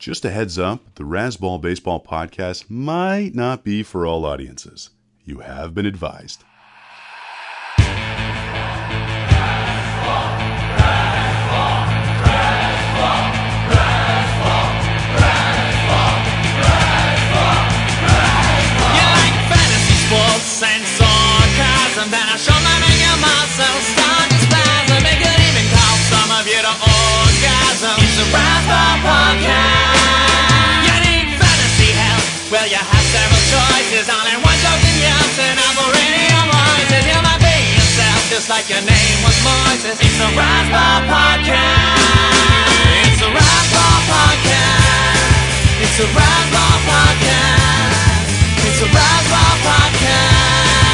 Just a heads up, the Razzball Baseball podcast might not be for all audiences. You have been advised. And sarcasm, then I show my making myself start to spasm. It could even cause some of you to orgasm. It's a Razzball podcast. You need fantasy help? Well, you have several choices. Only one chosen yes, and I'm already your voices. You might be yourself, just like your name was Moises. It's a Razzball podcast. It's a Razzball podcast. It's a Razzball podcast. It's a Razzball podcast.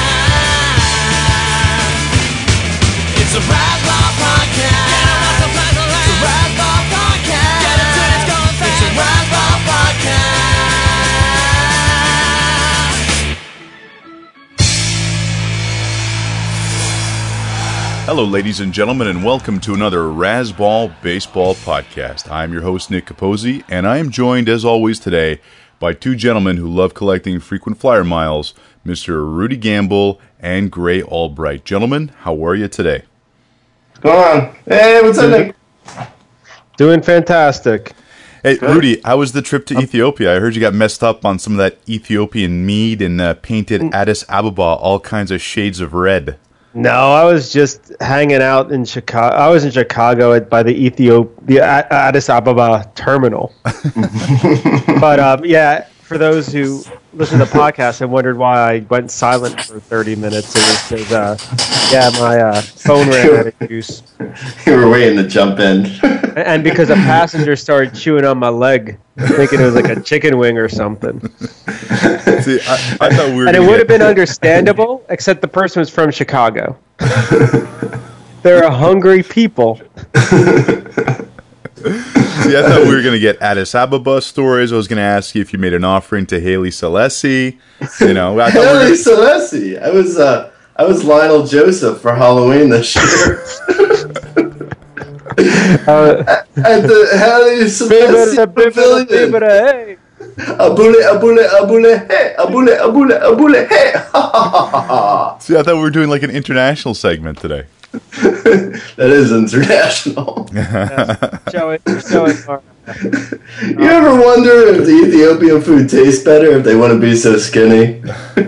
It's a Razzball podcast. Get a Razzball podcast. It's a Razzball podcast. Get it to this going fast. It's a Razzball podcast. Hello, ladies and gentlemen, and welcome to another Razzball Baseball podcast. I'm your host, Nick Capozzi, and I am joined, as always today, by two gentlemen who love collecting frequent flyer miles, Mr. Rudy Gamble and Gray Albright. Gentlemen, how are you today? What's going on? Hey, what's up, Nick? Doing fantastic. Hey, good. Rudy, how was the trip to Ethiopia? I heard you got messed up on some of that Ethiopian mead and painted Addis Ababa all kinds of shades of red. No, I was just hanging out in Chicago. I was in Chicago by the Addis Ababa terminal. But yeah, for those who listen to the podcast and wondered why I went silent for 30 minutes, it was because my phone ran out of juice. You were waiting to jump in. And because a passenger started chewing on my leg, thinking it was like a chicken wing or something. See, I thought we were. And it would have been understandable, except the person was from Chicago. They're a hungry people. See, I thought we were going to get Addis Ababa stories. I was going to ask you if you made an offering to Haile Selassie. You know, Haile Selassie. I was Lionel Joseph for Halloween this year. At the Haile Selassie Pavilion. Hey. Abule, abule, abule, hey, abule, abule, abule, hey. See, I thought we were doing like an international segment today. That is international. Show it. You ever wonder if the Ethiopian food tastes better if they want to be so skinny?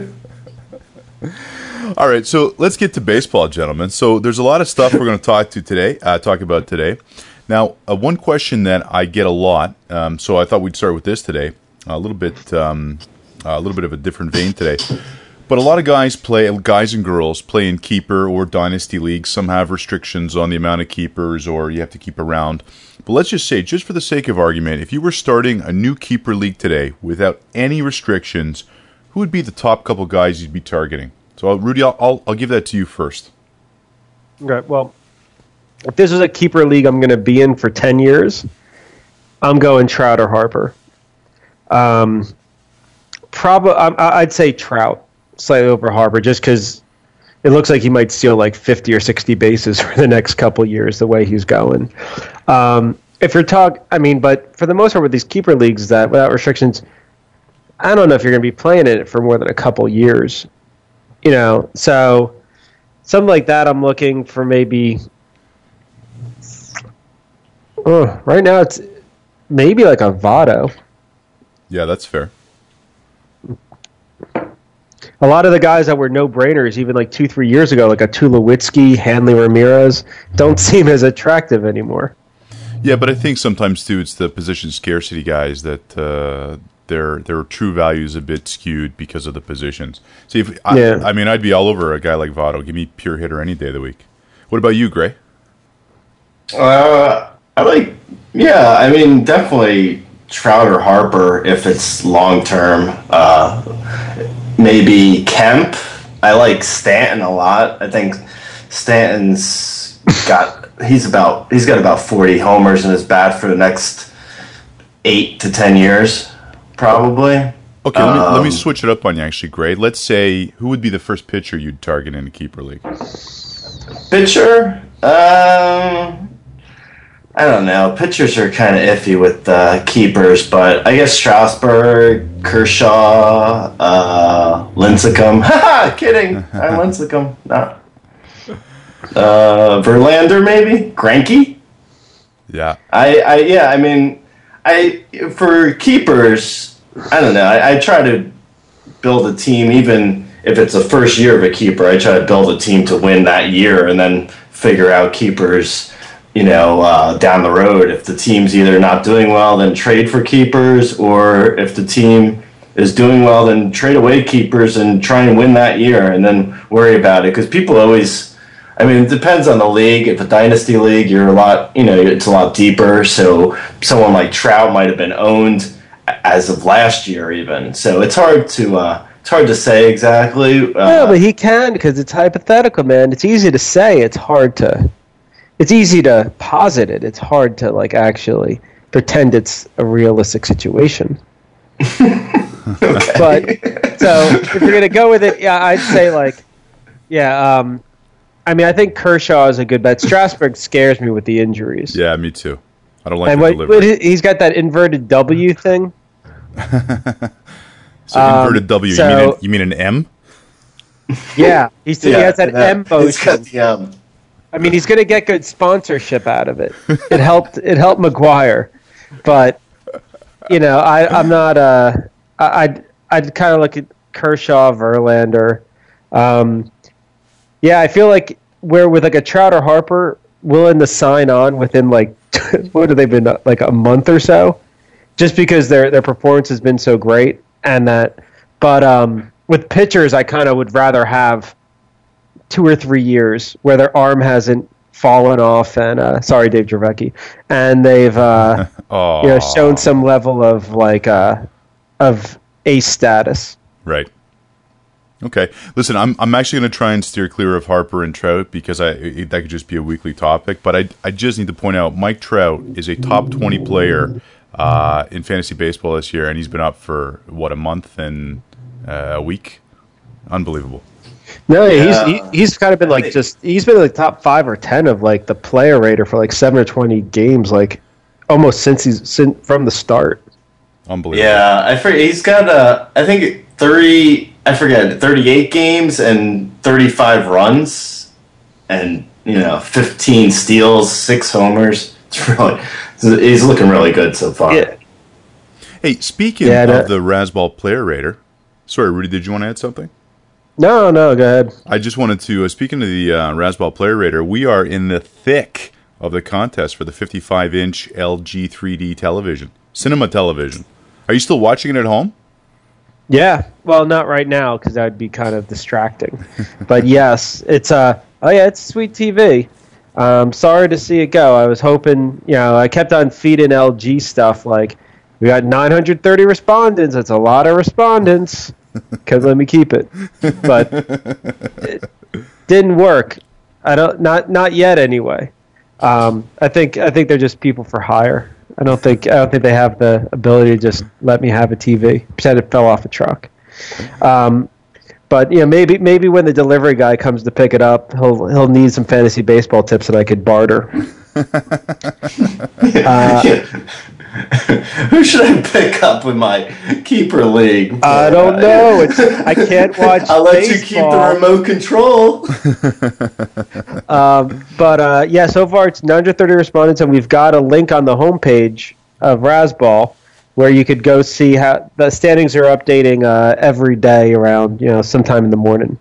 All right, so let's get to baseball, gentlemen. So there's a lot of stuff we're going to talk about today. Now, one question that I get a lot, so I thought we'd start with this today. A little bit of a different vein today. But a lot of guys and girls play in keeper or dynasty leagues. Some have restrictions on the amount of keepers or you have to keep around. But let's just say, just for the sake of argument, if you were starting a new keeper league today without any restrictions, who would be the top couple guys you'd be targeting? So, Rudy, I'll give that to you first. Okay, well, if this is a keeper league I'm going to be in for 10 years, I'm going Trout or Harper. I'd say Trout slightly over Harper, just because it looks like he might steal like 50 or 60 bases for the next couple years, the way he's going. If you're but for the most part with these keeper leagues that without restrictions, I don't know if you're going to be playing in it for more than a couple years. You know, so something like that, I'm looking for maybe. Right now, it's maybe like a Votto. Yeah, that's fair. A lot of the guys that were no-brainers even like 2-3 years ago, like a Tulowitzki, Hanley Ramirez, don't seem as attractive anymore. Yeah, but I think sometimes, too, it's the position scarcity guys that their true value is a bit skewed because of the positions. See, I'd be all over a guy like Votto. Give me pure hitter any day of the week. What about you, Gray? Definitely Trout or Harper if it's long-term. Maybe Kemp. I like Stanton a lot. I think Stanton's got about 40 homers in his bat for the next 8 to 10 years, probably. Okay, let me switch it up on you, actually, Gray. Let's say, who would be the first pitcher you'd target in a keeper league? Pitcher? I don't know. Pitchers are kind of iffy with keepers, but I guess Strasburg, Kershaw, Lincecum. Haha, kidding. I'm Lincecum. No. Verlander, maybe? Greinke? Yeah. I mean, for keepers, I don't know. I try to build a team, even if it's the first year of a keeper. I try to build a team to win that year, and then figure out keepers, down the road. If the team's either not doing well, then trade for keepers, or if the team is doing well, then trade away keepers and try and win that year, and then worry about it. Because people always, it depends on the league. If a dynasty league, you're a lot, it's a lot deeper. So someone like Trout might have been owned as of last year, even. So it's hard to say exactly. No, but he can, because it's hypothetical, man. It's easy to say. It's easy to posit it. It's hard to actually pretend it's a realistic situation. But so if you're gonna go with it, yeah, I'd say I think Kershaw is a good bet. Strasburg scares me with the injuries. Yeah, me too. I don't like the delivery. He's got that inverted W thing. So inverted W. You mean an M? Yeah, he has that M motion. He's got the he's going to get good sponsorship out of it. It helped McGuire, but I'm not. I'd kind of look at Kershaw, Verlander. I feel like we're with a Trout or Harper willing to sign on within what have they been a month or so, just because their performance has been so great, and that. But with pitchers, I kind of would rather have 2 or 3 years where their arm hasn't fallen off, and sorry, Dave Dravecki, and they've shown some level of ace status. Right. Okay. Listen, I'm actually going to try and steer clear of Harper and Trout because that could just be a weekly topic. But I just need to point out Mike Trout is a top 20 player in fantasy baseball this year, and he's been up for a month and a week. Unbelievable. No, he's kind of been he's been top 5 or 10 of the player rater for 7 or 20 games, almost since from the start. Unbelievable. Yeah, I forget. He's got I think 38 games and 35 runs, and 15 steals, 6 homers. He's looking really good so far. Yeah. Hey, speaking of the Razzball player rater, sorry, Rudy, did you want to add something? No, go ahead. I just wanted to, speaking of the Razzball player rater, we are in the thick of the contest for the 55-inch LG 3D television, cinema television. Are you still watching it at home? Yeah, well, not right now because that would be kind of distracting. But yes, it's it's sweet TV. Sorry to see it go. I was hoping, I kept on feeding LG stuff we got 930 respondents. That's a lot of respondents. Because let me keep it, but it didn't work. Not yet anyway. I think they're just people for hire. I don't think they have the ability to just let me have a TV. Pretend it fell off a truck. But maybe when the delivery guy comes to pick it up, he'll need some fantasy baseball tips that I could barter. Who should I pick up in my keeper league? I don't know. I can't watch. I'll let baseball. you keep the remote control. But so far it's 930 respondents, and we've got a link on the homepage of Razzball where you could go see how the standings are updating every day around sometime in the morning.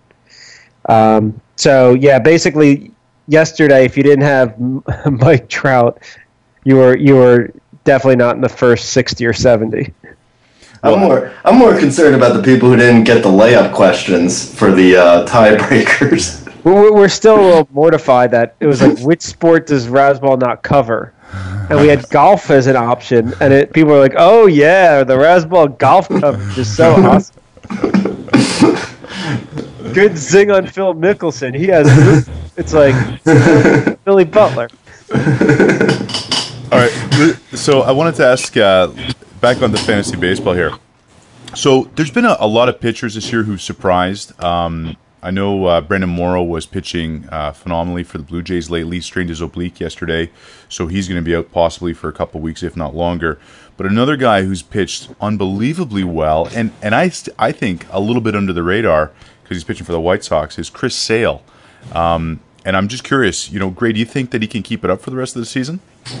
Basically yesterday, if you didn't have Mike Trout, you were definitely not in the first 60 or 70. I'm more concerned about the people who didn't get the layup questions for the tiebreakers. We're still a little mortified that it was which sport does Razzball not cover? And we had golf as an option, and people were like, "Oh yeah, the Razzball golf coverage is so awesome." Good zing on Phil Mickelson. He has it's Billy Butler. All right, so I wanted to ask back on the fantasy baseball here. So there's been a lot of pitchers this year who surprised. I know Brendan Morrow was pitching phenomenally for the Blue Jays lately, strained his oblique yesterday, so he's going to be out possibly for a couple of weeks, if not longer. But another guy who's pitched unbelievably well, and I think a little bit under the radar because he's pitching for the White Sox, is Chris Sale. And I'm just curious, Gray, do you think that he can keep it up for the rest of the season?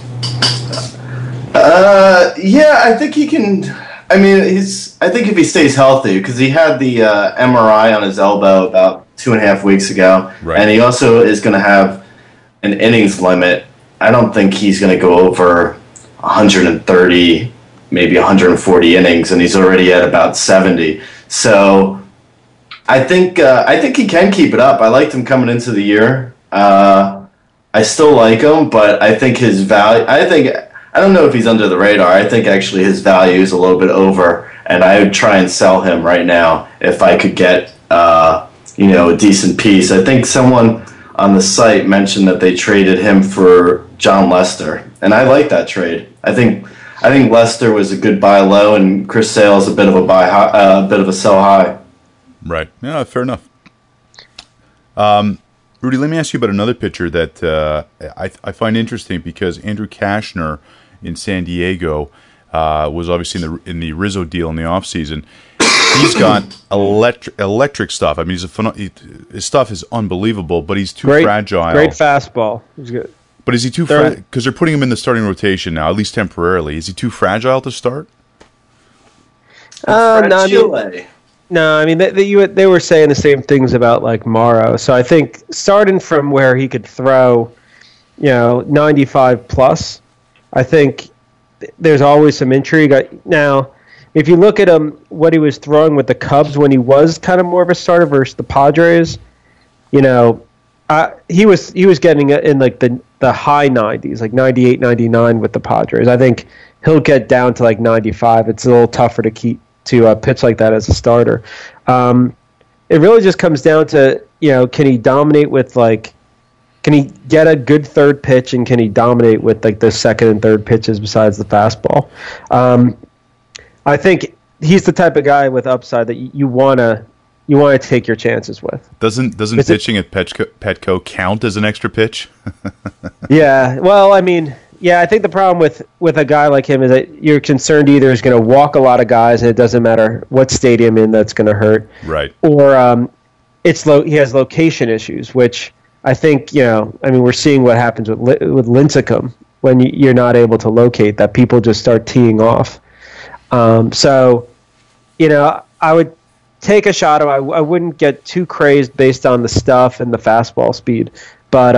Yeah, I think he can. I mean, I think if he stays healthy, because he had the MRI on his elbow about 2.5 weeks ago, right. And he also is going to have an innings limit. I don't think he's going to go over 130, maybe 140 innings, and he's already at about 70. So I think he can keep it up. I liked him coming into the year. I still like him, but I think his value. I don't know if he's under the radar. I think actually his value is a little bit over, and I would try and sell him right now if I could get a decent piece. I think someone on the site mentioned that they traded him for John Lester, and I like that trade. I think Lester was a good buy low, and Chris Sale is a bit of a buy high, a bit of a sell high. Right. Yeah, fair enough. Rudy, let me ask you about another pitcher that I find interesting because Andrew Cashner in San Diego was obviously in the Rizzo deal in the offseason. He's got electric stuff. I mean, his stuff is unbelievable, but he's too fragile. Great fastball. He's good. But is he too fragile? Because they're putting him in the starting rotation now, at least temporarily. Is he too fragile to start? No, I mean they were saying the same things about like Morrow. So I think starting from where he could throw, 95 plus, I think there's always some intrigue. Now, if you look at him, what he was throwing with the Cubs when he was kind of more of a starter versus the Padres, he was getting in like the high 90s, like 98, 99 with the Padres. I think he'll get down to like 95. It's a little tougher to pitch like that as a starter. It really just comes down to, can he dominate with can he get a good third pitch, and can he dominate with like the second and third pitches besides the fastball? I think he's the type of guy with upside that you want to take your chances with. Doesn't pitching at Petco count as an extra pitch? Yeah. Well, I mean, yeah, I think the problem with a guy like him is that you're concerned either he's going to walk a lot of guys, and it doesn't matter what stadium that's going to hurt. Right. Or he has location issues, which I think, we're seeing what happens with Lincecum when you're not able to locate that. People just start teeing off. So, I would take a shot. I wouldn't get too crazed based on the stuff and the fastball speed. But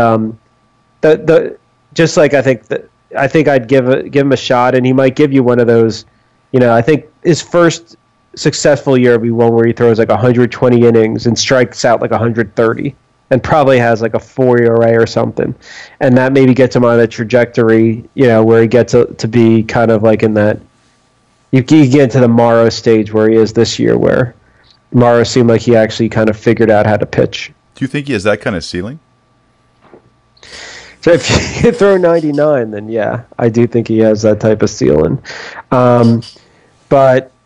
just like I think I'd give him a shot, and he might give you one of those. I think his first successful year will be one where he throws like 120 innings and strikes out like 130, and probably has like a 4 ERA or something, and that maybe gets him on a trajectory, where he gets to be kind of like in that. You get into the Morrow stage where he is this year, where Morrow seemed like he actually kind of figured out how to pitch. Do you think he has that kind of ceiling? So if you can throw 99, then yeah, I do think he has that type of ceiling. But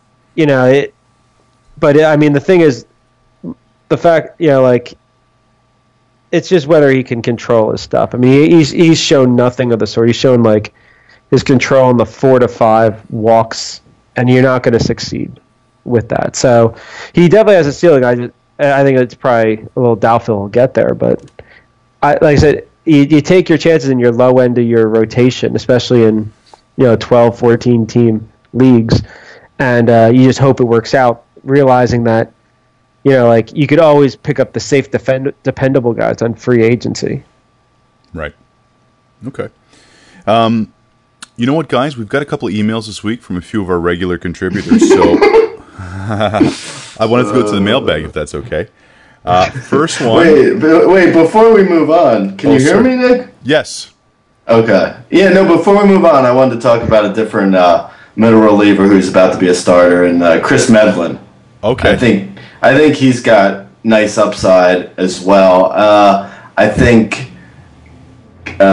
I mean, the thing is, the fact, it's just whether he can control his stuff. I mean, he's shown nothing of the sort. He's shown like his control in the 4 to 5 walks, and you're not going to succeed with that. So he definitely has a ceiling. I think it's probably a little doubtful he'll get there, but like I said, you take your chances in your low end of your rotation, especially in 12, 14 team leagues, and you just hope it works out, realizing that you could always pick up the safe, dependable guys on free agency. Right. Okay. You know what, guys? We've got a couple of emails this week from a few of our regular contributors, so I wanted to go to the mailbag, if that's okay. First one. Wait! Before we move on, can you hear me, Nick? Yes. Okay. Yeah. No. Before we move on, I wanted to talk about a different middle reliever who's about to be a starter, and Chris Medlin. Okay. I think he's got nice upside as well. I think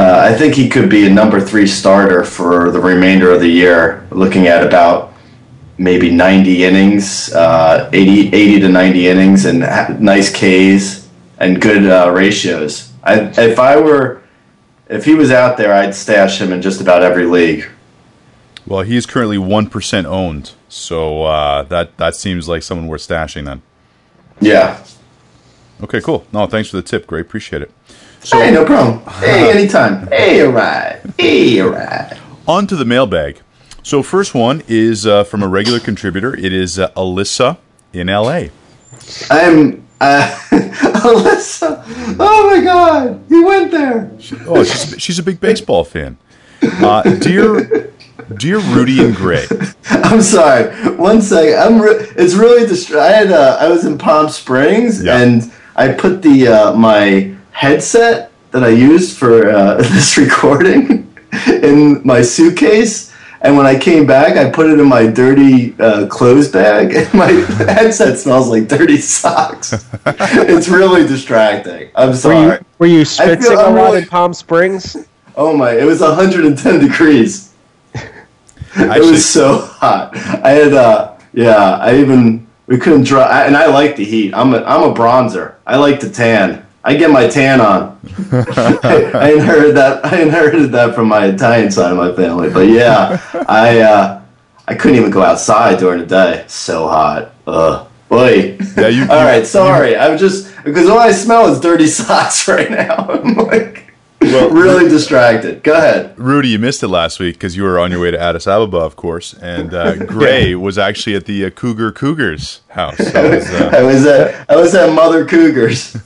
he could be a number 3 starter for the remainder of the year, looking at about maybe 90 innings, 80 to 90 innings, and nice Ks and good ratios. If he was out there, I'd stash him in just about every league. Well, he is currently 1% owned, so that seems like someone worth stashing then. Yeah. Okay, cool. No, thanks for the tip. Great, appreciate it. So, hey, no problem. Hey, anytime. Hey, all right. Hey, all right. On to the mailbag. So first one is from a regular contributor. It is Alyssa in LA. I'm Alyssa. Oh my God, he went there. She's a big baseball fan. Dear Rudy and Gray. I'm sorry. 1 second. It's really I was in Palm Springs and I put the my headset that I used for this recording in my suitcase. And when I came back, I put it in my dirty clothes bag, and my headset smells like dirty socks. It's really distracting. I'm sorry. Were you spitzing a lot in Palm Springs? Oh my! It was 110 degrees. It was so hot. I had we couldn't dry, and I like the heat. I'm a bronzer. I like to tan. I get my tan on. I inherited that from my Italian side of my family. But yeah, I couldn't even go outside during the day. So hot. Boy. Yeah, all right, sorry. I'm just because all I smell is dirty socks right now. I'm like really distracted. Go ahead, Rudy. You missed it last week because you were on your way to Addis Ababa, of course, and Gray was actually at the Cougars house. So I was at Mother Cougars.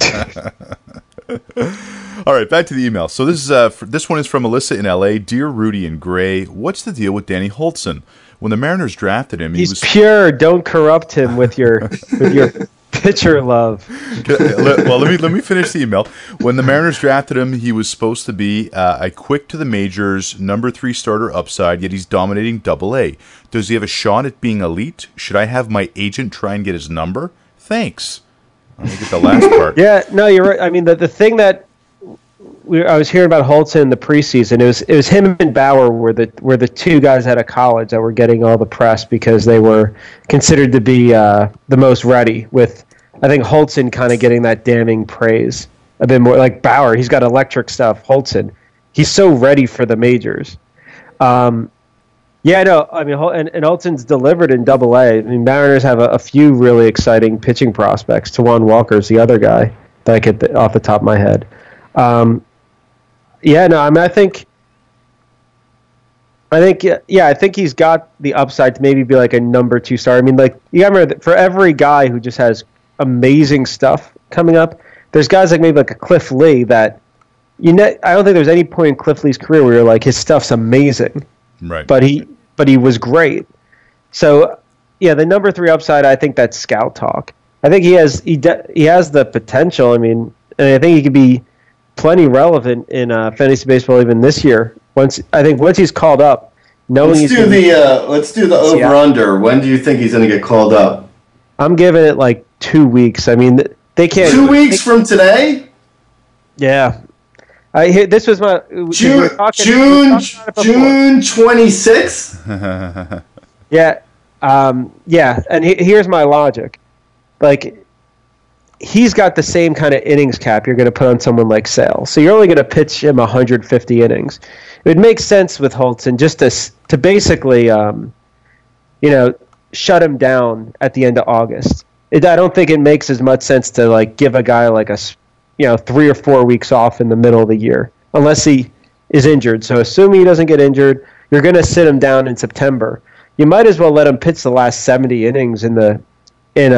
All right, back to the email. So this one is from Alyssa in LA. Dear Rudy and Gray, what's the deal with Danny Holtzen? When the Mariners drafted him, he's pure. Don't corrupt him with your pitcher love. Well, let me finish the email. When the Mariners drafted him, he was supposed to be a quick to the majors, number 3 starter upside, yet he's dominating Double-A. Does he have a shot at being elite? Should I have my agent try and get his number? Thanks. Let me get the last part. Yeah, no, you're right. I mean, the thing that I was hearing about Holtzen in the preseason, it was him and Bauer were the two guys out of college that were getting all the press because they were considered to be the most ready, with I think Holtzen kind of getting that damning praise a bit more. Like Bauer, he's got electric stuff. Holtzen, he's so ready for the majors. Yeah, no, I mean, and Holton's delivered in Double-A. I mean, Mariners have a few really exciting pitching prospects. Tawan Walker's the other guy that I get off the top of my head. Yeah, no, I mean, I think he's got the upside to maybe be like a number 2 star. I mean, like, you gotta remember that for every guy who just has amazing stuff coming up, there's guys like maybe like a Cliff Lee that I don't think there's any point in Cliff Lee's career where you're like, his stuff's amazing. Right. But he was great. So yeah, the number 3 upside, I think that's scout talk. I think he has the potential. I mean, and I think he could be plenty relevant in fantasy baseball even this year. Once he's called up, let's do the over under. When do you think he's going to get called up? I'm giving it like 2 weeks. I mean, they can't. 2 weeks from today? Yeah. This was my June 26th. Yeah, yeah, and here's my logic. Like, he's got the same kind of innings cap you're going to put on someone like Sale, so you're only going to pitch him 150 innings. It would make sense with Holtzen just to basically, shut him down at the end of August. I don't think it makes as much sense to like give a guy like 3 or 4 weeks off in the middle of the year, unless he is injured. So assuming he doesn't get injured, you're going to sit him down in September. You might as well let him pitch the last 70 innings up in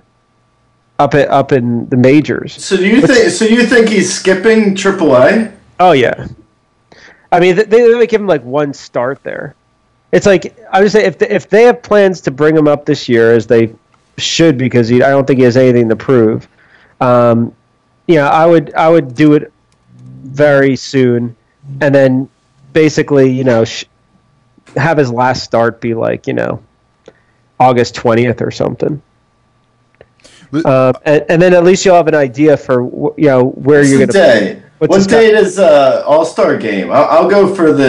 the majors. So you think he's skipping AAA? Oh yeah. I mean, they give him like one start there. It's like, I would say if they have plans to bring him up this year, as they should, because I don't think he has anything to prove. I would do it very soon, and then basically, have his last start be like, August 20th or something. And then at least you'll have an idea for where you're going to. What date is All-Star game? I'll go for the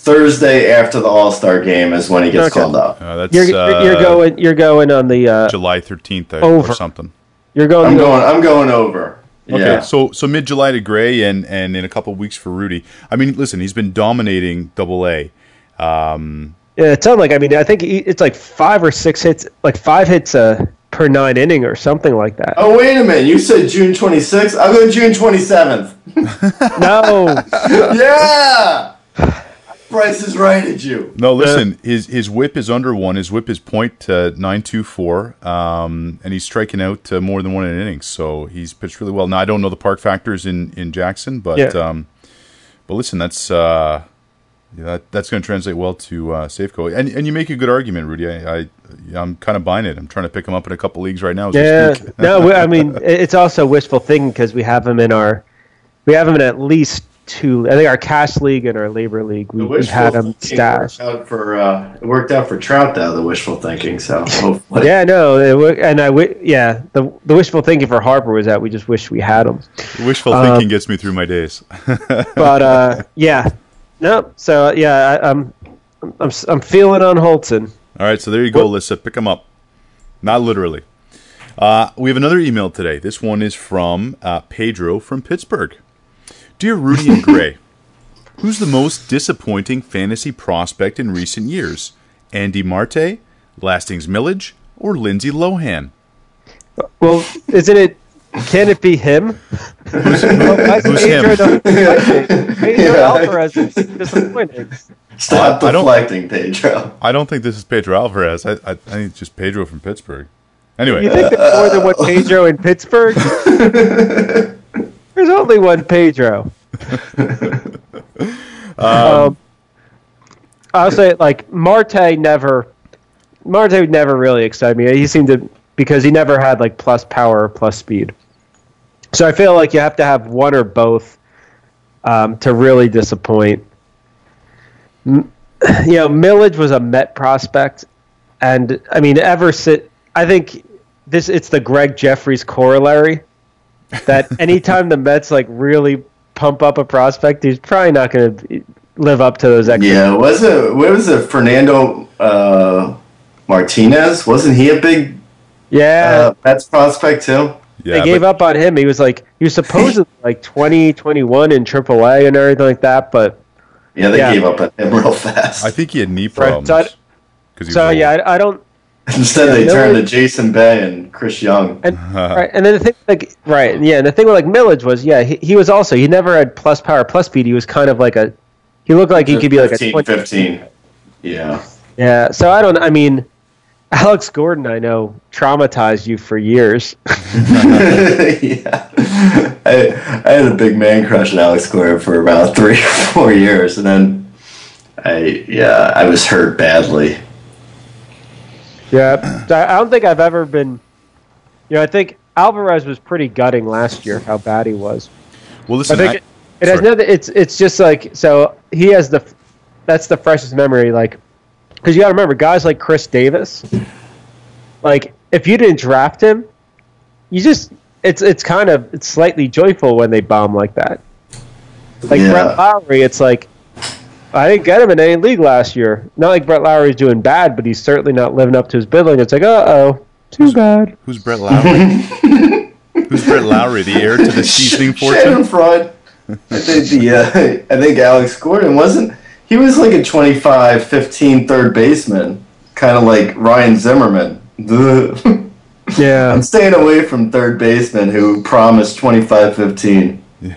Thursday after the All-Star game is when he gets Okay. called up. That's You're going on the July 13th over. or something. you're going. I'm going over. Okay, Yeah. so mid-July to Gray, and in a couple of weeks for Rudy. I mean, listen, he's been dominating Double-A. Yeah, it sounds like. I mean, I think it's like 5 or 6 hits, like 5 hits per 9 inning or something like that. Oh, wait a minute. You said June 26th? I'll go June 27th. No, Yeah! Bryce is right at you. No, listen, his whip is under 1. His whip is .924, and he's striking out more than 1 in innings. So he's pitched really well. Now I don't know the park factors in Jackson, but but listen, that's going to translate well to Safeco. And you make a good argument, Rudy. I'm kind of buying it. I'm trying to pick him up in a couple leagues right now. As we speak. no. I mean, it's also wishful thinking because we have him in at least 2. I think our cash league and our labor league. We've had him stashed. It worked out for Trout, though, the wishful thinking. So hopefully. Yeah, no, the wishful thinking for Harper was that we just wish we had him. Wishful thinking gets me through my days. But no. So I'm feeling on Holton. All right, so there you go, Alyssa. Pick him up. Not literally. We have another email today. This one is from Pedro from Pittsburgh. Dear Rudy and Gray, who's the most disappointing fantasy prospect in recent years? Andy Marte, Lastings Millage, or Lindsay Lohan? Well, can it be him? Who's him? Pedro Alvarez is disappointing. Stop deflecting, Pedro. I don't think this is Pedro Alvarez. I think it's just Pedro from Pittsburgh. Anyway. You think there's more than one Pedro in Pittsburgh? There's only one Pedro. I'll say, like, Marte never really excited me. He seemed to, because he never had, like, plus power or plus speed. So I feel like you have to have one or both to really disappoint. Millage was a Met prospect, and I mean, I think it's the Greg Jeffries corollary that anytime the Mets like really pump up a prospect, he's probably not going to live up to those expectations. Yeah, what was it? Fernando Martinez? Wasn't he a big Mets prospect too? Yeah, they gave up on him. He was supposedly like 2021 in AAA and everything like that, but yeah, they gave up on him real fast. I think he had knee problems. I don't. Instead, they turned to Jason Bay and Chris Young. And then the thing, and the thing with like Millage was, he was also, he never had plus power, plus speed. He was kind of like he looked like he could be like 15. Yeah. Yeah. So I mean, Alex Gordon, I know, traumatized you for years. Yeah. I had a big man crush on Alex Gordon for about 3 or 4 years, and then I was hurt badly. Yeah, I don't think I've ever been. I think Alvarez was pretty gutting last year. How bad he was. Well, listen, I think it has nothing. It's just like, so he has that's the freshest memory. Like, because you got to remember, guys like Chris Davis. Like, if you didn't draft him, it's slightly joyful when they bomb like that. Like Brett Lowry, it's like, I didn't get him in any league last year. Not like Brett Lowry's doing bad, but he's certainly not living up to his billing. It's like, too bad. Who's Brett Lowry? Who's Brett Lowry? The heir to the seasoning fortune? Schadenfreude. I think Alex Gordon wasn't. He was like a 25-15 third baseman, kind of like Ryan Zimmerman. Yeah, I'm staying away from third basemen who promised 25-15.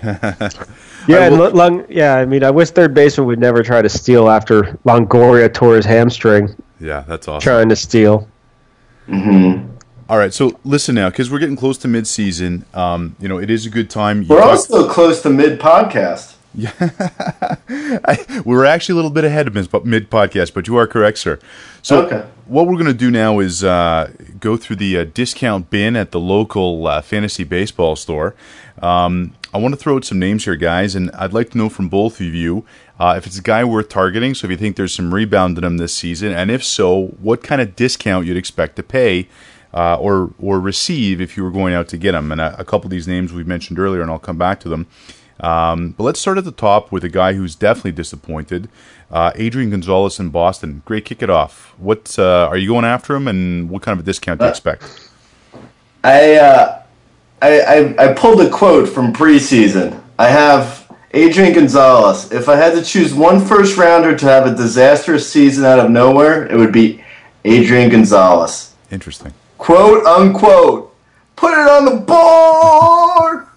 Yeah, I mean, I wish third baseman would never try to steal after Longoria tore his hamstring. Yeah, that's awesome. Trying to steal. Mm-hmm. All right, so listen now, because we're getting close to mid-season. It is a good time. We're also close to mid-podcast. Yeah, we were actually a little bit ahead of mid-podcast, but you are correct, sir. So what we're going to do now is go through the discount bin at the local fantasy baseball store. I want to throw out some names here, guys, and I'd like to know from both of you if it's a guy worth targeting, so if you think there's some rebound in him this season, and if so, what kind of discount you'd expect to pay or receive if you were going out to get him. And a couple of these names we mentioned earlier, and I'll come back to them. But let's start at the top with a guy who's definitely disappointed. Adrian Gonzalez in Boston. Great, kick it off. What are you going after him, and what kind of a discount do you expect? I pulled a quote from preseason. I have Adrian Gonzalez. If I had to choose one first rounder to have a disastrous season out of nowhere, it would be Adrian Gonzalez. Interesting. Quote unquote. Put it on the board.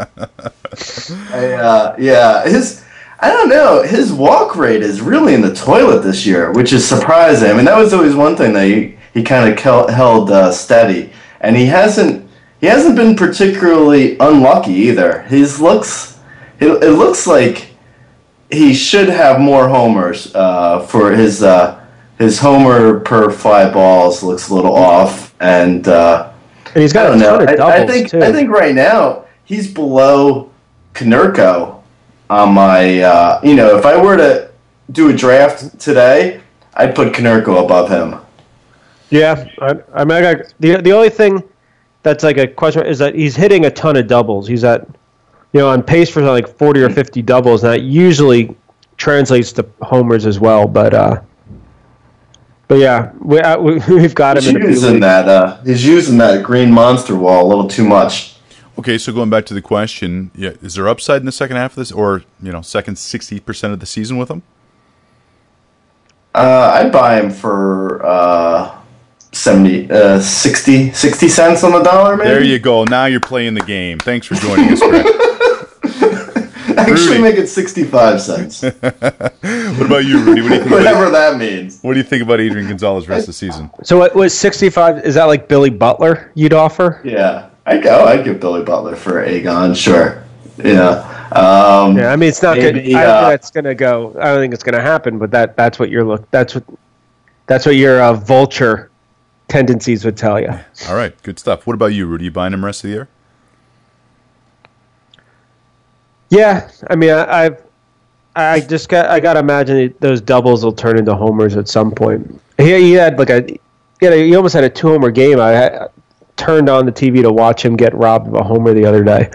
I don't know. His walk rate is really in the toilet this year, which is surprising. I mean, that was always one thing that he kind of held steady, and he hasn't been particularly unlucky either. It looks like he should have more homers. For his homer per fly balls looks a little off, and he's got a ton of doubles too. I think right now he's below Konerko on my. If I were to do a draft today, I'd put Konerko above him. Yeah, I mean, the only thing that's like a question is that he's hitting a ton of doubles. He's at, on pace for like 40 or 50 doubles. And that usually translates to homers as well. But yeah, we've got him in a few leagues. He's using that green monster wall a little too much. Okay, so going back to the question, is there upside in the second half of this, or second 60% of the season with him? I'd buy him for 60 cents on the dollar, maybe. There you go. Now you're playing the game. Thanks for joining us, Greg. Actually, make it 65 cents. What about you, Rudy? What do you think? Whatever that means. What do you think about Adrian Gonzalez rest of the season? So what was 65? Is that like Billy Butler you'd offer? Yeah, I'd give Billy Butler for Agon, sure. Yeah. I mean, it's not good. I don't think that's gonna go. I don't think it's gonna happen. But that's what That's what your vulture tendencies would tell you. All right, good stuff. What about you, Rudy? You buying him rest of the year? Yeah, I mean, I got to imagine those doubles will turn into homers at some point. He had he almost had a 2-homer game. I turned on the TV to watch him get robbed of a homer the other day.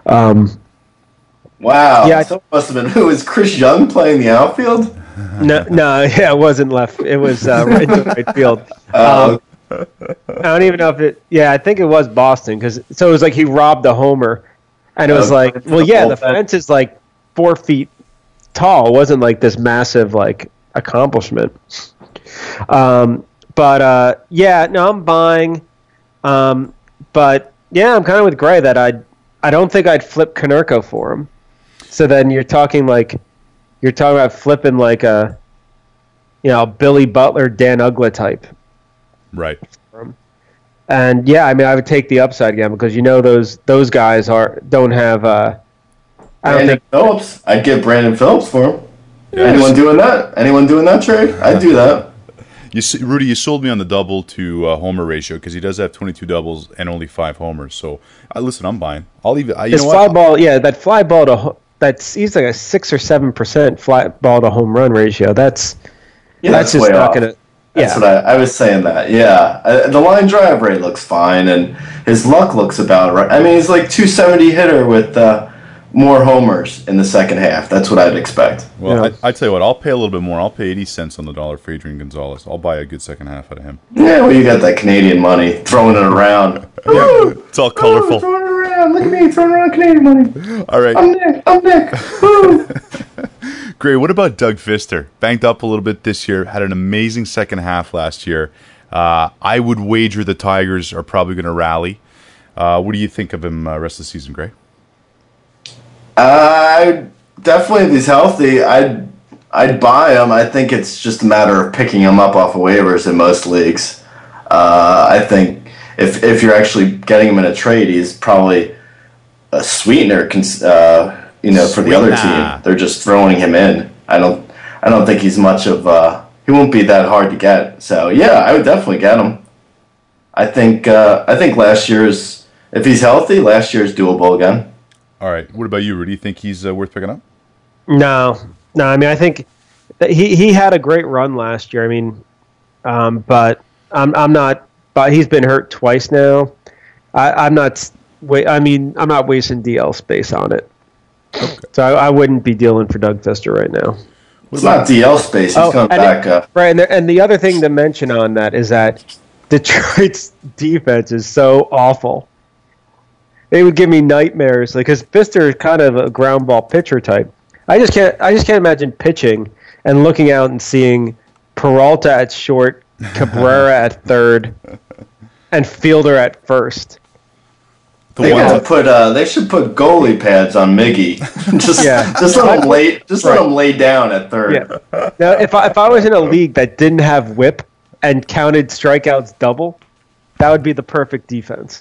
Wow. Yeah, it must have been. Who was Chris Young playing the outfield? No, yeah, it wasn't left. It was right to right field. I don't even know if it. Yeah, I think it was Boston so it was like he robbed a homer. And it was like, well, yeah, the fence is like 4 feet tall. It wasn't like this massive like accomplishment. Yeah, no, I'm buying. But yeah, I'm kind of with Gray that I don't think I'd flip Konerko for him. So then you're talking about flipping like a, Billy Butler, Dan Ugla type. Right. And yeah, I mean, I would take the upside again because those guys don't have. Brandon Phillips. I'd give Brandon Phillips for him. Yes. Anyone doing that trade? I'd do that. Rudy, you sold me on the double to homer ratio because he does have 22 doubles and only 5 homers. So listen, I'm buying. I'll leave it. His fly ball, that fly ball he's like a 6 or 7% fly ball to home run ratio. That's just not going to. That's what I was saying that. Yeah. The line drive rate looks fine, and his luck looks about right. I mean, he's like 270 hitter with more homers in the second half. That's what I'd expect. Well, I tell you what, I'll pay a little bit more. I'll pay 80 cents on the dollar for Adrian Gonzalez. I'll buy a good second half out of him. Yeah, well, you got that Canadian money, throwing it around. It's all colorful. Throwing it around. Look at me, throwing around Canadian money. All right. I'm Nick. Woo. Great. What about Doug Fister? Banged up a little bit this year. Had an amazing second half last year. I would wager the Tigers are probably going to rally. What do you think of him rest of the season, Gray? Definitely, if he's healthy, I'd buy him. I think it's just a matter of picking him up off of waivers in most leagues. I think if you're actually getting him in a trade, he's probably a sweetener. For the other team, they're just throwing him in. I don't think he's much of. He won't be that hard to get. So yeah, I would definitely get him. I think last year's, if he's healthy, last year's doable again. All right. What about you, Rudy? Do you think he's worth picking up? No. I mean, I think that he had a great run last year. I mean, but I'm not. But he's been hurt twice now. I'm not wasting DL space on it. So I wouldn't be dealing for Doug Fister right now. It's not DL space. He's coming back up. Right, and the other thing to mention on that is that Detroit's defense is so awful. It would give me nightmares, because Fister is kind of a ground ball pitcher type. I just can't imagine pitching and looking out and seeing Peralta at short, Cabrera at third, and Fielder at first. They should put goalie pads on Miggy. just let him lay down at third. Yeah. Now, if I was in a league that didn't have whip and counted strikeouts double, that would be the perfect defense.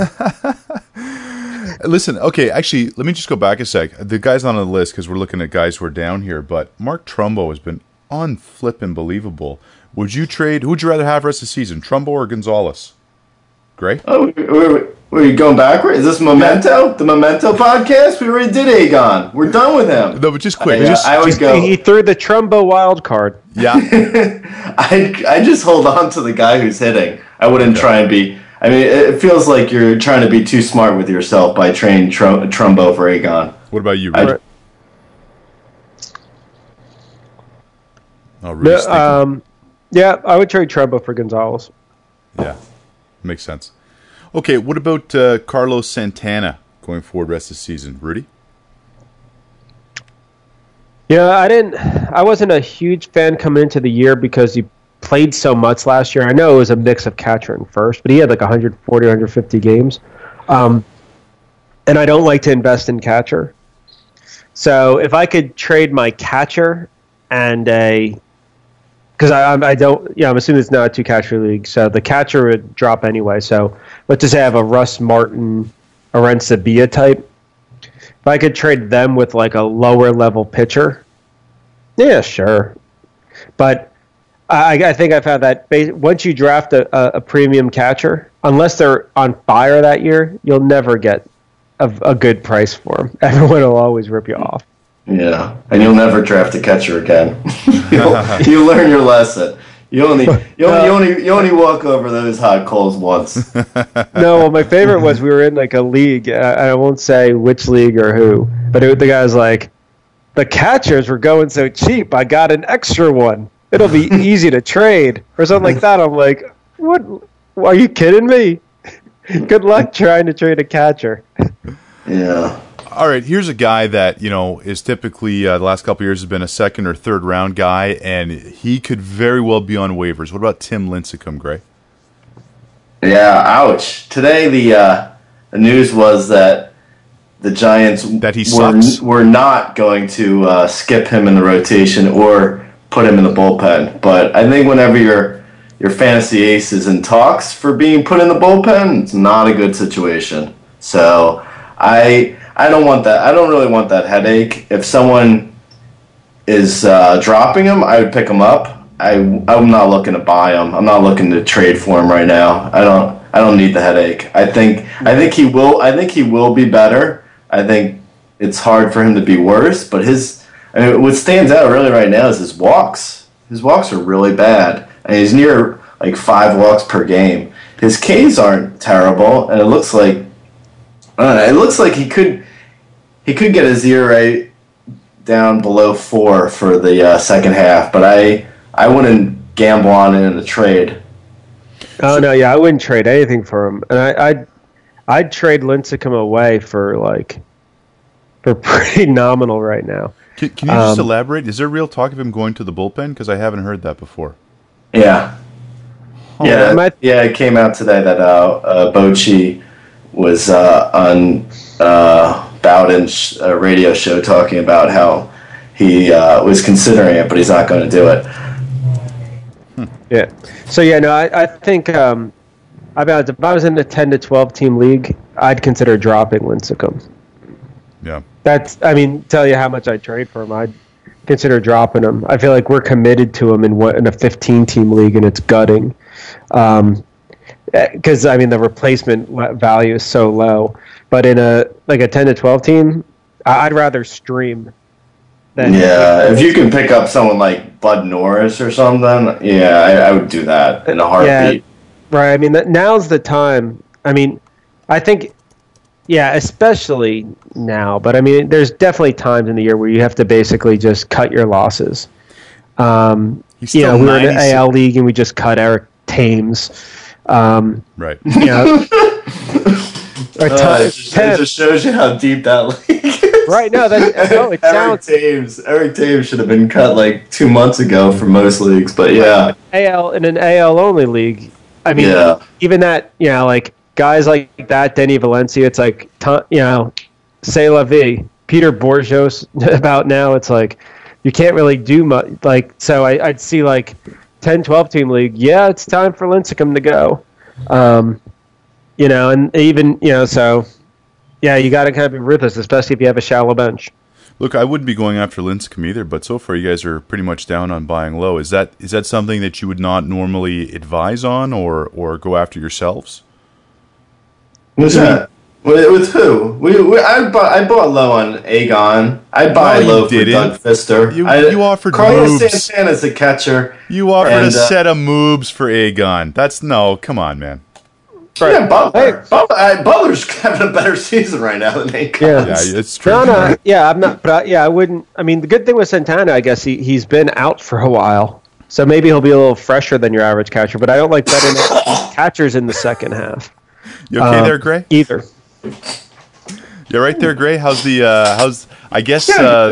Listen, okay, actually, let me just go back a sec. The guy's not on the list because we're looking at guys who are down here, but Mark Trumbo has been unflippin' believable. Would you trade? Who'd you rather have rest of the season, Trumbo or Gonzalez? Gray? Oh, were you going backward? Is this Memento? The Memento podcast? We already did Aegon. We're done with him. No, but just quick. I would go. He threw the Trumbo wild card. Yeah. I just hold on to the guy who's hitting. I wouldn't try and be. I mean, it feels like you're trying to be too smart with yourself by trading Trumbo for Aegon. What about you, Rudy? Yeah, I would trade Trumbo for Gonzalez. Yeah, makes sense. Okay, what about Carlos Santana going forward rest of the season? Rudy? Yeah, I wasn't a huge fan coming into the year because he played so much last year. I know it was a mix of catcher and first, but he had like 140, 150 games. And I don't like to invest in catcher. So if I could trade my catcher and because I don't, I'm assuming it's not a 2-catcher league, so the catcher would drop anyway. So let's just say I have a Russ Martin, Arencibia type. If I could trade them with like a lower level pitcher, yeah, sure. But I think I found that once you draft a premium catcher, unless they're on fire that year, you'll never get a good price for them. Everyone will always rip you off. Yeah, and you'll never draft a catcher again. You learn your lesson. You only walk over those hot coals once. No, well, my favorite was we were in like a league. I won't say which league or who, but the guy was like, the catchers were going so cheap. I got an extra one. It'll be easy to trade or something like that. I'm like, what? Are you kidding me? Good luck trying to trade a catcher. Yeah. All right, here's a guy that, is typically the last couple of years has been a second or third round guy, and he could very well be on waivers. What about Tim Lincecum, Gray? Yeah, ouch. Today the news was that the Giants were not going to skip him in the rotation or put him in the bullpen. But I think whenever your fantasy ace is in talks for being put in the bullpen, it's not a good situation. So I don't want that. I don't really want that headache. If someone is dropping him, I would pick him up. I'm not looking to buy him. I'm not looking to trade for him right now. I don't need the headache. I think he will. I think he will be better. I think it's hard for him to be worse. But what stands out really right now is his walks. His walks are really bad, and he's near like 5 walks per game. His Ks aren't terrible, and it looks like he could get his ERA down below 4 for the second half, but I wouldn't gamble on it in a trade. Oh no, yeah, I wouldn't trade anything for him, and I'd trade Lincecum away for pretty nominal right now. Can you just elaborate? Is there real talk of him going to the bullpen? Because I haven't heard that before. Yeah. It came out today that Bochy was on Bowden's radio show talking about how he was considering it, but he's not going to do it. Yeah. So, I think if I was in a 10 to 12 team league, I'd consider dropping Lincecum. Yeah. Tell you how much I'd trade for him. I'd consider dropping him. I feel like we're committed to him in a 15-team league, and it's gutting. Because, the replacement value is so low. But in a 10 to 12 team, I'd rather stream than... Yeah, if you can pick up someone like Bud Norris or something, I would do that in a heartbeat. Yeah, right. Now's the time. I think... Yeah, especially now. But I mean, there's definitely times in the year where you have to basically just cut your losses. He's still We were in the 96 AL League and we just cut Eric Thames. Right. You know, It just shows you how deep that league is. Right, no, it sounds... Eric Thames should have been cut like 2 months ago for most leagues, but yeah. in an AL only league, I mean, even that, like guys like that, Denny Valencia, it's like, c'est la vie. Peter Borjos about now, it's like, you can't really do much. Like, so I'd see like 10, 12 team league. Yeah, it's time for Lincecum to go. And even, so yeah, you got to kind of be ruthless, especially if you have a shallow bench. Look, I wouldn't be going after Lincecum either, but so far you guys are pretty much down on buying low. Is that something that you would not normally advise on or go after yourselves? What's that? With who? I bought low on Agon. I buy low for Doug Fister. You offered Carlos moves. Santana's a catcher. You offered a set of moves for Agon. Come on, man. Right. Yeah, Butler's having a better season right now than Agon. Yeah, it's true. No, yeah, I'm not. But I wouldn't. I mean, the good thing with Santana, I guess he's been out for a while, so maybe he'll be a little fresher than your average catcher. But I don't like betting catchers in the second half. You okay there, Gray? Either. You're right there, Gray. How's I guess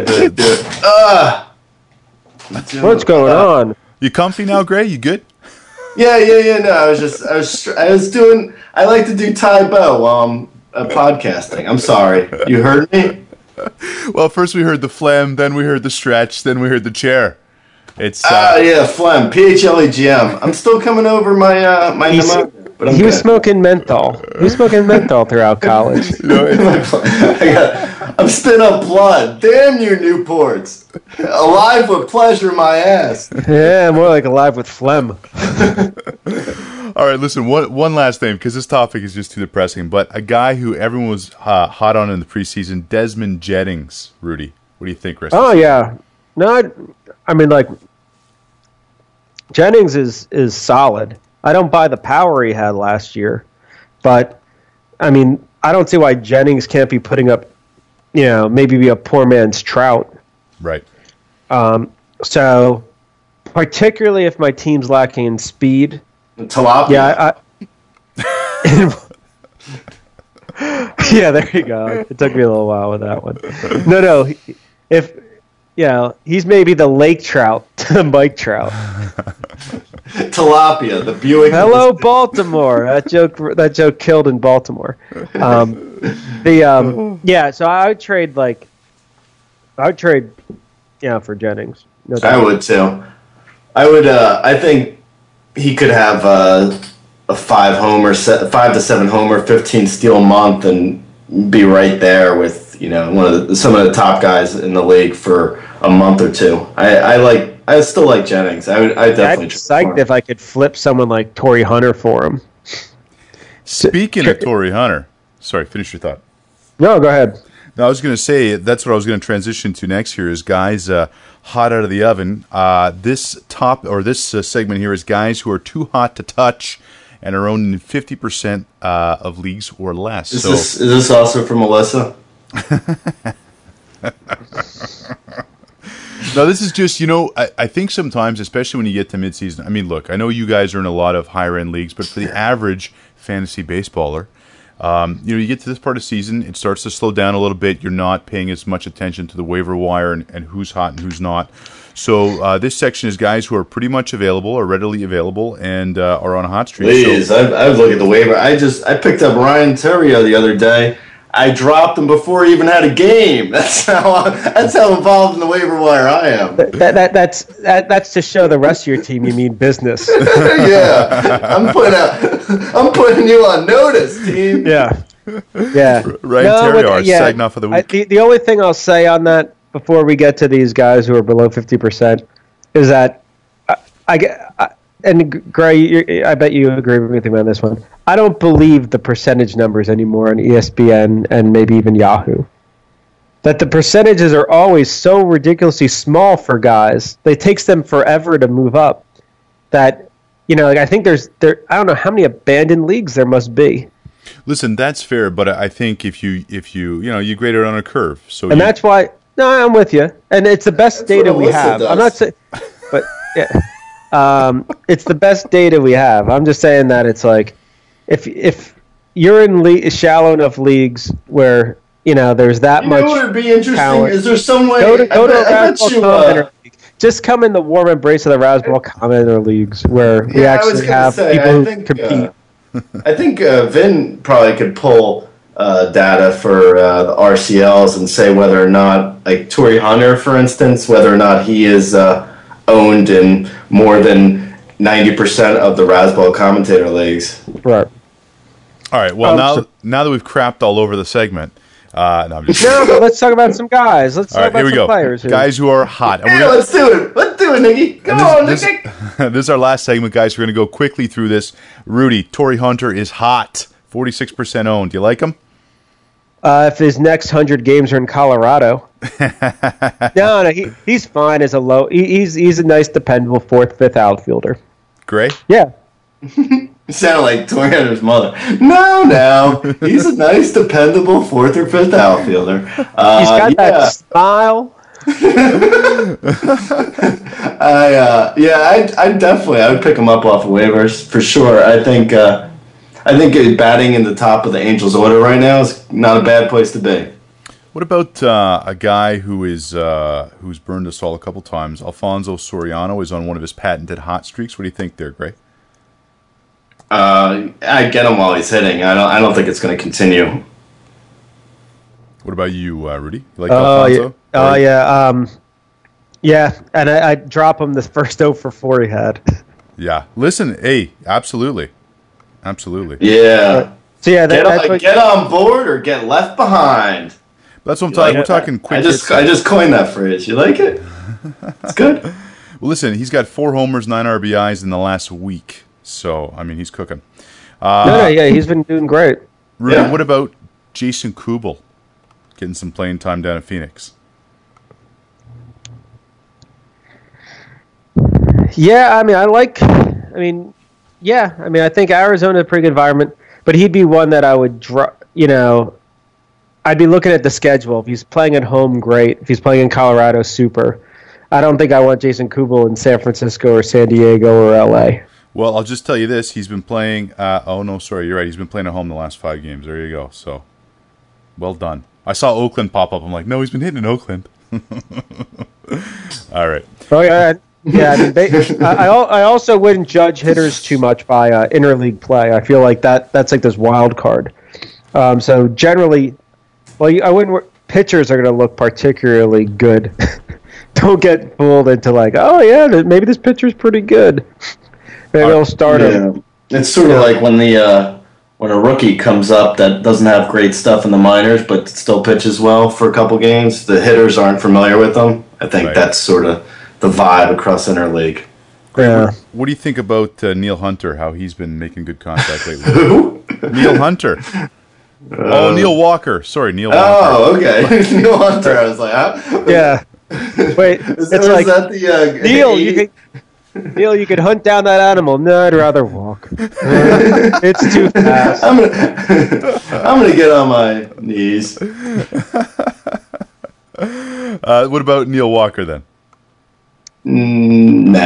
what's going on? You comfy now, Gray? You good? Yeah. No, I was doing. I like to do Tai Bo while I'm podcasting. I'm sorry. You heard me? Well, first we heard the phlegm, then we heard the stretch, then we heard the chair. It's phlegm. PHLEGM. I'm still coming over my pneumonia. But he was smoking menthol. He was smoking menthol throughout college. I'm spitting up blood. Damn you, Newports. Alive with pleasure, my ass. Yeah, more like alive with phlegm. All right, listen, one last thing, because this topic is just too depressing, but a guy who everyone was hot on in the preseason, Desmond Jennings. Rudy, what do you think, Chris? Oh, yeah. No, I mean, like, Jennings is solid. I don't buy the power he had last year, but I mean, I don't see why Jennings can't be putting up, maybe be a poor man's Trout. Right. So, particularly if my team's lacking in speed. Tilapia. Yeah. Yeah, there you go. It took me a little while with that one. No. He's maybe the Lake Trout to the Mike Trout. Tilapia, the Buick. Hello, Baltimore. That joke killed in Baltimore. So I would trade for Jennings. No doubt. I would too. I think he could have a 5 to 7 homer, 15 steal month, and be right there with some of the top guys in the league for a month or two. I still like Jennings. I definitely. I'd be psyched if I could flip someone like Torrey Hunter for him. Speaking of Torrey Hunter, sorry, finish your thought. No, go ahead. No, I was going to say that's what I was going to transition to next here is guys hot out of the oven. This segment here is guys who are too hot to touch and are owned in 50% of leagues or less. Is this also for Melissa? No, this is just, I think sometimes, especially when you get to midseason, I mean, look, I know you guys are in a lot of higher-end leagues, but for the average fantasy baseballer, you get to this part of the season, it starts to slow down a little bit. You're not paying as much attention to the waiver wire and who's hot and who's not. So this section is guys who are pretty much available, or readily available, and are on a hot streak. Please, I was looking at the waiver. I picked up Ryan Terrio the other day. I dropped him before he even had a game. That's how involved in the waiver wire I am. That's to show the rest of your team you mean business. Yeah, I'm putting you on notice, team. Yeah. Ryan Terrio, second off of the week. The only thing I'll say on that before we get to these guys who are below 50% is that and Gray, I bet you agree with me on this one. I don't believe the percentage numbers anymore on ESPN and maybe even Yahoo. That the percentages are always so ridiculously small for guys. It takes them forever to move up. That I think I don't know how many abandoned leagues there must be. Listen, that's fair, but I think if you you grade it on a curve, so And that's why. No, I'm with you. And it's the best data what we Alyssa have. does. I'm not saying, but yeah, it's the best data we have. I'm just saying that it's like if you're in shallow enough leagues where there's that You much. know what would be interesting? talent. Is there some way? Go to I a bet Razzball you, Commenter League. Just come in the warm embrace of the Razzball Commenter Leagues where we Yeah, I was actually gonna have say, people I who think, compete. I think Vin probably could pull data for the RCLs and say whether or not, like Torrey Hunter, for instance, whether or not he is owned in more than 90% of the Razzball Commentator Leagues. Right. all right. Well, now that we've crapped all over the segment, no, I'm just No, but let's talk about some guys. Let's all talk right. Here about we some go, players. guys who are hot. And we're Yeah, gonna- let's do it. Let's do it, Nicky. Come on, Nicky. this is our last segment, guys. We're going to go quickly through this. Rudy, Torrey Hunter is hot. 46% owned. Do you like him? If his next 100 games are in Colorado. No, he's fine as a low. He's a nice, dependable 4th, 5th outfielder. Gray? Yeah. You sound like Torrey Hunter's mother. No. He's a nice, dependable 4th or 5th outfielder. He's got that smile. I would pick him up off of waivers for sure. I think batting in the top of the Angels order right now is not a bad place to be. What about a guy who's burned us all a couple times? Alfonso Soriano is on one of his patented hot streaks. What do you think there, Gray? I get him while he's hitting. I don't think it's going to continue. What about you, Rudy? You like Oh, Alfonso? yeah. Yeah, and I drop him the first 0 for 4 he had. Yeah. Listen, hey, absolutely. Yeah. So yeah, that's what, Get on board or get left behind. That's what I'm talking. Like We're talking quick. I just coined that phrase. You like it? It's good. Well, listen, he's got 4 homers, 9 RBIs in the last week. So, I mean, he's cooking. yeah, he's been doing great. Rudy, Yeah. what about Jason Kubel getting some playing time down in Phoenix? Yeah, I think Arizona's a pretty good environment, but he'd be one that I would I'd be looking at the schedule. If he's playing at home, great. If he's playing in Colorado, super. I don't think I want Jason Kubel in San Francisco or San Diego or LA. Well, I'll just tell you this. He's been playing... you're right. He's been playing at home the last 5 games. There you go. So, well done. I saw Oakland pop up. I'm like, no, he's been hitting in Oakland. All right. Oh, yeah. Yeah, I also wouldn't judge hitters too much by interleague play. I feel like that's like this wild card. So generally, I wouldn't. Pitchers are going to look particularly good. Don't get fooled into like, oh yeah, maybe this pitcher's pretty good. Maybe I'll start him. It's sort of like when a rookie comes up that doesn't have great stuff in the minors but still pitches well for a couple games. The hitters aren't familiar with them. I think that's sort of the vibe across interleague. Yeah. What do you think about Neil Hunter, how he's been making good contact lately? Who? Neil Hunter. Neil Walker. Sorry, Neil Walker. Oh, okay. Neil Hunter. I was like, huh? Yeah. Wait, Is it's like that the Neil, you could hunt down that animal. No, I'd rather walk. It's too fast. I'm gonna get on my knees. What about Neil Walker then? Nah.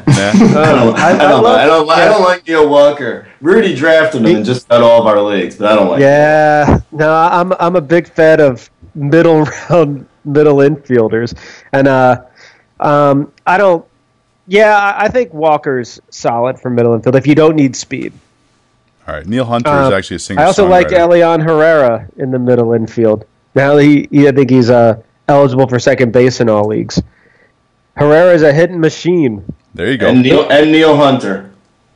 I don't like Neil Walker. Rudy drafted him and just got all of our leagues, but I don't like him. Yeah, no, I'm a big fan of middle round middle infielders, and I don't. Yeah, I think Walker's solid for middle infield if you don't need speed. All right, Neil Hunter is actually a singer. I also like Elian Herrera in the middle infield. Now I think he's eligible for second base in all leagues. Herrera is a hitting machine. There you go. And Neil Hunter.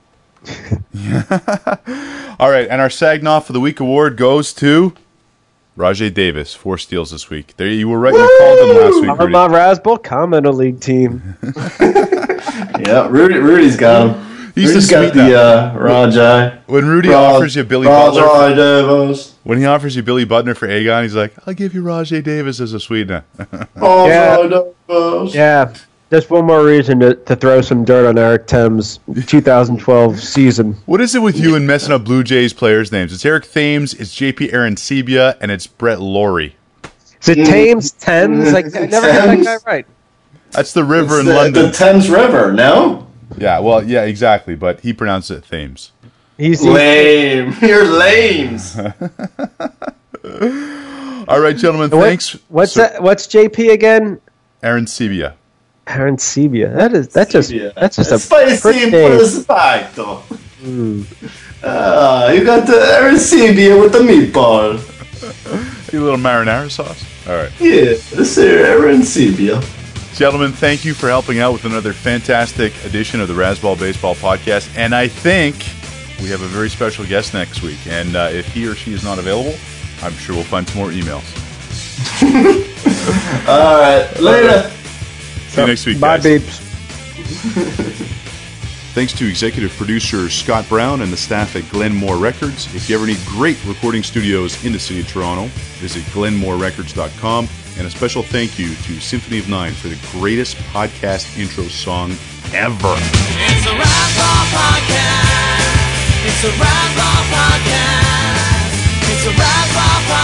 All right, and our Sagnoff of the Week award goes to Rajay Davis. 4 steals this week. There you were right. You called him last week, Rudy. My Razzball Commenter League team. Yeah, Rudy's got him. He's got the Rajay. When Rudy offers you Billy Butler, Rajay Davis. when he offers you Billy Butler for Aegon, he's like, "I'll give you Rajay Davis as a sweetener." Rajay Davis. Yeah. Just one more reason to throw some dirt on Eric Thames' 2012 season. What is it with you and messing up Blue Jays players' names? It's Eric Thames, it's JP Arancibia, and it's Brett Laurie. Is it Thames? Like, I never get that guy right. That's the river in the London. The Thames River, no? Yeah, well, yeah, exactly, but he pronounced it Thames. He's Lame. You're lames. All right, gentlemen, thanks. What's JP again? Arancibia. Arancibia. That's just a spicy pretty and name. prosciutto. You got the Arancibia with the meatball. A little marinara sauce. All right. Yeah, this is Arancibia. Gentlemen, thank you for helping out with another fantastic edition of the Razzball Baseball Podcast. And I think we have a very special guest next week. And if he or she is not available, I'm sure we'll find some more emails. All right, later. See you next week, Bye, guys. babes. Thanks to executive producer Scott Brown and the staff at Glenmore Records. If you ever need great recording studios in the city of Toronto, visit glenmorerecords.com. And a special thank you to Symphony of Nine for the greatest podcast intro song ever. It's a Razzball Podcast. It's a Razzball Podcast. It's a Razzball Podcast.